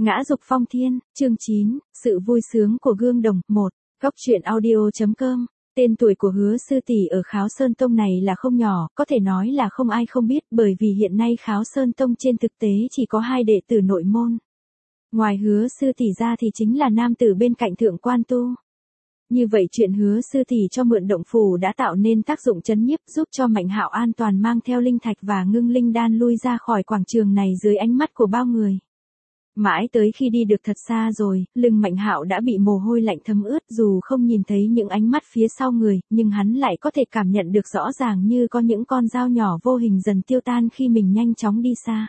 Ngã dục phong thiên, chương 9, sự vui sướng của gương đồng, 1, góc truyện audio.com. Tên tuổi của Hứa Sư Tỷ ở Kháo Sơn Tông này là không nhỏ, có thể nói là không ai không biết, bởi vì hiện nay Kháo Sơn Tông trên thực tế chỉ có 2 đệ tử nội môn. Ngoài Hứa Sư Tỷ ra thì chính là nam tử bên cạnh Thượng Quan Tu. Như vậy chuyện Hứa Sư Tỷ cho mượn động phủ đã tạo nên tác dụng chấn nhiếp, giúp cho Mạnh Hạo an toàn mang theo linh thạch và ngưng linh đan lui ra khỏi quảng trường này dưới ánh mắt của bao người. Mãi tới khi đi được thật xa rồi, lưng Mạnh Hạo đã bị mồ hôi lạnh thấm ướt, dù không nhìn thấy những ánh mắt phía sau người, nhưng hắn lại có thể cảm nhận được rõ ràng như có những con dao nhỏ vô hình dần tiêu tan khi mình nhanh chóng đi xa.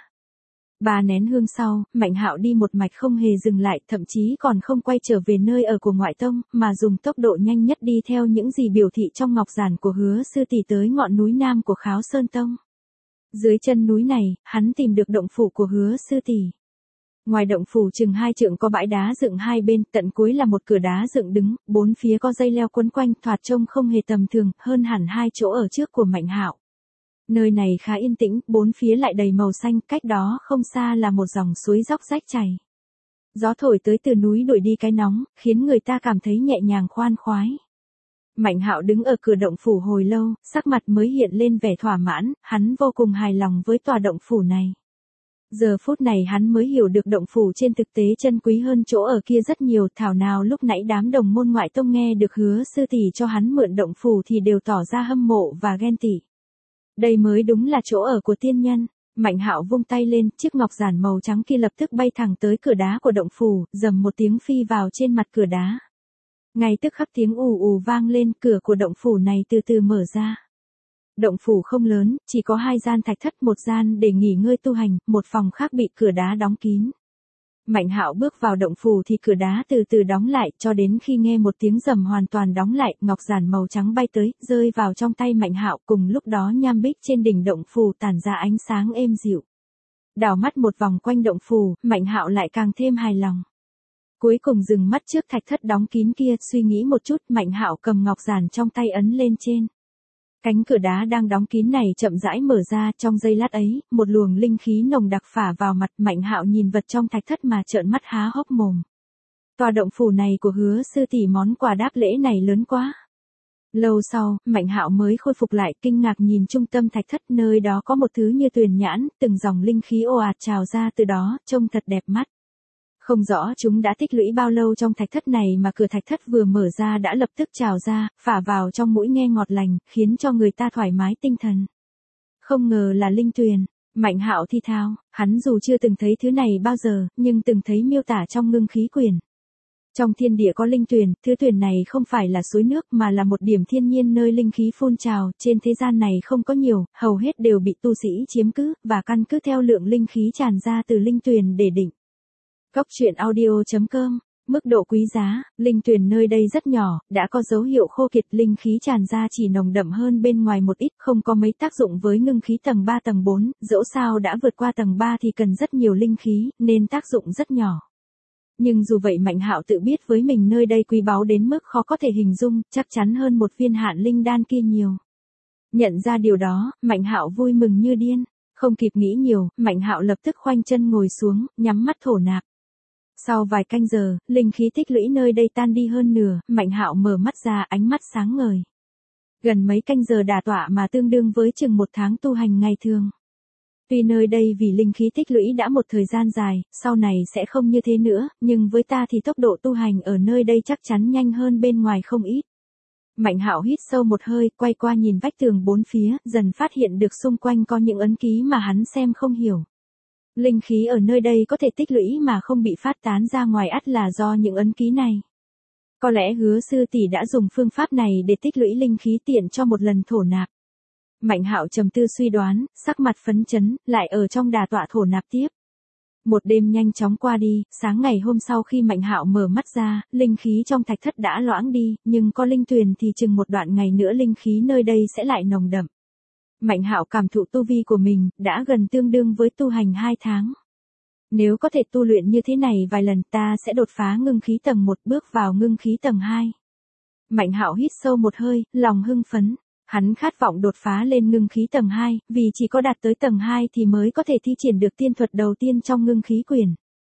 3 nén hương sau, Mạnh Hạo đi một mạch không hề dừng lại, thậm chí còn không quay trở về nơi ở của ngoại tông, mà dùng tốc độ nhanh nhất đi theo những gì biểu thị trong ngọc giản của Hứa Sư Tỷ tới ngọn núi nam của Kháo Sơn Tông. Dưới chân núi này, hắn tìm được động phủ của Hứa Sư Tỷ. Ngoài động phủ chừng 2 trượng có bãi đá dựng hai bên, tận cuối là một cửa đá dựng đứng, 4 phía có dây leo quấn quanh, thoạt trông không hề tầm thường, hơn hẳn 2 chỗ ở trước của Mạnh Hạo. Nơi này khá yên tĩnh, 4 phía lại đầy màu xanh, cách đó không xa là một dòng suối róc rách chảy. Gió thổi tới từ núi đuổi đi cái nóng, khiến người ta cảm thấy nhẹ nhàng khoan khoái. Mạnh Hạo đứng ở cửa động phủ hồi lâu, sắc mặt mới hiện lên vẻ thỏa mãn, hắn vô cùng hài lòng với tòa động phủ này. Giờ phút này hắn mới hiểu được động phủ trên thực tế chân quý hơn chỗ ở kia rất nhiều, thảo nào lúc nãy đám đồng môn ngoại tông nghe được Hứa Sư Tỷ cho hắn mượn động phủ thì đều tỏ ra hâm mộ và ghen tị. Đây mới đúng là chỗ ở của tiên nhân. Mạnh Hạo vung tay lên, chiếc ngọc giản màu trắng kia lập tức bay thẳng tới cửa đá của động phủ, rầm một tiếng phi vào trên mặt cửa đá. Ngay tức khắc tiếng ù ù vang lên, cửa của động phủ này từ từ mở ra. Động phủ không lớn, chỉ có 2 gian thạch thất, một gian để nghỉ ngơi tu hành, một phòng khác bị cửa đá đóng kín. Mạnh Hạo bước vào động phủ thì cửa đá từ từ đóng lại, cho đến khi nghe một tiếng rầm hoàn toàn đóng lại, ngọc giản màu trắng bay tới, rơi vào trong tay Mạnh Hạo, cùng lúc đó nham bích trên đỉnh động phủ tản ra ánh sáng êm dịu. Đảo mắt một vòng quanh động phủ, Mạnh Hạo lại càng thêm hài lòng. Cuối cùng dừng mắt trước thạch thất đóng kín kia, suy nghĩ một chút, Mạnh Hạo cầm ngọc giản trong tay ấn lên trên. Cánh cửa đá đang đóng kín này chậm rãi mở ra, trong giây lát ấy, một luồng linh khí nồng đặc phả vào mặt, Mạnh Hạo nhìn vật trong thạch thất mà trợn mắt há hốc mồm. Tòa động phủ này của Hứa Sư Tỷ món quà đáp lễ này lớn quá. Lâu sau, Mạnh Hạo mới khôi phục lại, kinh ngạc nhìn trung tâm thạch thất, nơi đó có một thứ như tuyền nhãn, từng dòng linh khí ồ ạt trào ra từ đó, trông thật đẹp mắt. Không rõ chúng đã tích lũy bao lâu trong thạch thất này mà cửa thạch thất vừa mở ra đã lập tức trào ra, phả vào trong mũi nghe ngọt lành, khiến cho người ta thoải mái tinh thần. Không ngờ là linh tuyền. Mạnh Hạo thi thao, hắn dù chưa từng thấy thứ này bao giờ, nhưng từng thấy miêu tả trong ngưng khí quyển. Trong thiên địa có linh tuyền, thứ tuyền này không phải là suối nước mà là một điểm thiên nhiên nơi linh khí phun trào, trên thế gian này không có nhiều, hầu hết đều bị tu sĩ chiếm cứ, và căn cứ theo lượng linh khí tràn ra từ linh tuyền để định. Góc truyện audio.com. Mức độ quý giá, linh tuyền nơi đây rất nhỏ, đã có dấu hiệu khô kiệt, linh khí tràn ra chỉ nồng đậm hơn bên ngoài một ít, không có mấy tác dụng với ngưng khí tầng 3 tầng 4, dẫu sao đã vượt qua tầng 3 thì cần rất nhiều linh khí, nên tác dụng rất nhỏ. Nhưng dù vậy Mạnh Hạo tự biết với mình nơi đây quý báu đến mức khó có thể hình dung, chắc chắn hơn một viên hạn linh đan kia nhiều. Nhận ra điều đó, Mạnh Hạo vui mừng như điên, không kịp nghĩ nhiều, Mạnh Hạo lập tức khoanh chân ngồi xuống, nhắm mắt thổ nạp. Sau vài canh giờ, linh khí tích lũy nơi đây tan đi hơn nửa, Mạnh Hạo mở mắt ra, ánh mắt sáng ngời. Gần mấy canh giờ đả tọa mà tương đương với chừng 1 tháng tu hành ngày thường. Tuy nơi đây vì linh khí tích lũy đã một thời gian dài, sau này sẽ không như thế nữa, nhưng với ta thì tốc độ tu hành ở nơi đây chắc chắn nhanh hơn bên ngoài không ít. Mạnh Hạo hít sâu một hơi, quay qua nhìn vách tường 4 phía, dần phát hiện được xung quanh có những ấn ký mà hắn xem không hiểu. Linh khí ở nơi đây có thể tích lũy mà không bị phát tán ra ngoài, ắt là do những ấn ký này. Có lẽ Hứa Sư Tỷ đã dùng phương pháp này để tích lũy linh khí tiện cho một lần thổ nạp. Mạnh Hạo trầm tư suy đoán, sắc mặt phấn chấn, lại ở trong đà tọa thổ nạp tiếp. Một đêm nhanh chóng qua đi, sáng ngày hôm sau khi Mạnh Hạo mở mắt ra, linh khí trong thạch thất đã loãng đi, nhưng có linh tuyền thì chừng một đoạn ngày nữa linh khí nơi đây sẽ lại nồng đậm. Mạnh Hạo cảm thụ tu vi của mình, đã gần tương đương với tu hành 2 tháng. Nếu có thể tu luyện như thế này vài lần ta sẽ đột phá ngưng khí tầng 1 bước vào ngưng khí tầng 2. Mạnh Hạo hít sâu một hơi, lòng hưng phấn. Hắn khát vọng đột phá lên ngưng khí tầng 2, vì chỉ có đạt tới tầng 2 thì mới có thể thi triển được tiên thuật đầu tiên trong ngưng khí quyển.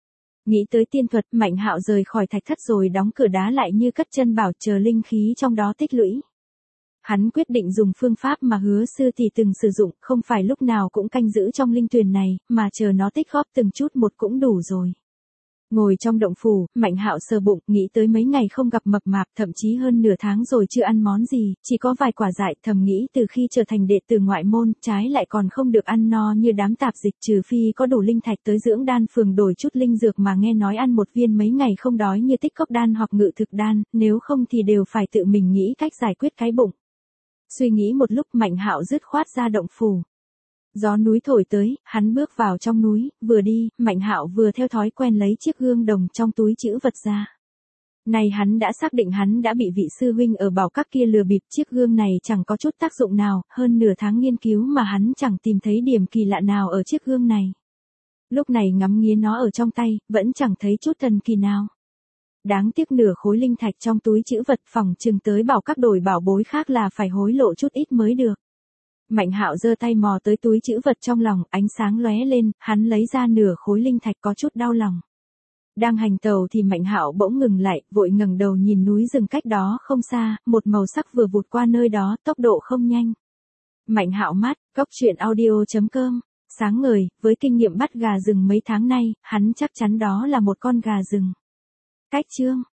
Nghĩ tới tiên thuật, Mạnh Hạo rời khỏi thạch thất rồi đóng cửa đá lại như cất chân bảo chờ linh khí trong đó tích lũy. Hắn quyết định dùng phương pháp mà Hứa sư tỷ từng sử dụng, không phải lúc nào cũng canh giữ trong linh tuyền này, mà chờ nó tích góp từng chút một cũng đủ rồi. Ngồi trong động phủ, Mạnh Hạo sờ bụng, nghĩ tới mấy ngày không gặp mập mạp, thậm chí hơn nửa tháng rồi chưa ăn món gì, chỉ có vài quả dại, thầm nghĩ từ khi trở thành đệ tử ngoại môn, trái lại còn không được ăn no như đám tạp dịch, trừ phi có đủ linh thạch tới dưỡng đan phường đổi chút linh dược, mà nghe nói ăn một viên mấy ngày không đói như tích cốc đan hoặc ngự thực đan, nếu không thì đều phải tự mình nghĩ cách giải quyết cái bụng. Suy nghĩ một lúc, Mạnh Hạo dứt khoát ra động phủ. Gió núi thổi tới, hắn bước vào trong núi, vừa đi, Mạnh Hạo vừa theo thói quen lấy chiếc gương đồng trong túi trữ vật ra. Này hắn đã xác định hắn đã bị vị sư huynh ở Bảo Các kia lừa bịp, chiếc gương này chẳng có chút tác dụng nào, hơn nửa tháng nghiên cứu mà hắn chẳng tìm thấy điểm kỳ lạ nào ở chiếc gương này. Lúc này ngắm nghía nó ở trong tay, vẫn chẳng thấy chút thần kỳ nào. Đáng tiếc nửa khối linh thạch trong túi trữ vật, phòng chừng tới Bảo Các đổi bảo bối khác là phải hối lộ chút ít mới được. Mạnh Hạo giơ tay mò tới túi trữ vật trong lòng, ánh sáng lóe lên, hắn lấy ra nửa khối linh thạch, có chút đau lòng. Đang hành tàu thì Mạnh Hạo bỗng ngừng lại, vội ngẩng đầu nhìn núi rừng cách đó không xa, một màu sắc vừa vụt qua nơi đó, tốc độ không nhanh. Mạnh Hạo mắt, goctruyện.audio.com, sáng ngời, với kinh nghiệm bắt gà rừng mấy tháng nay, hắn chắc chắn đó là một con gà rừng. Cách chương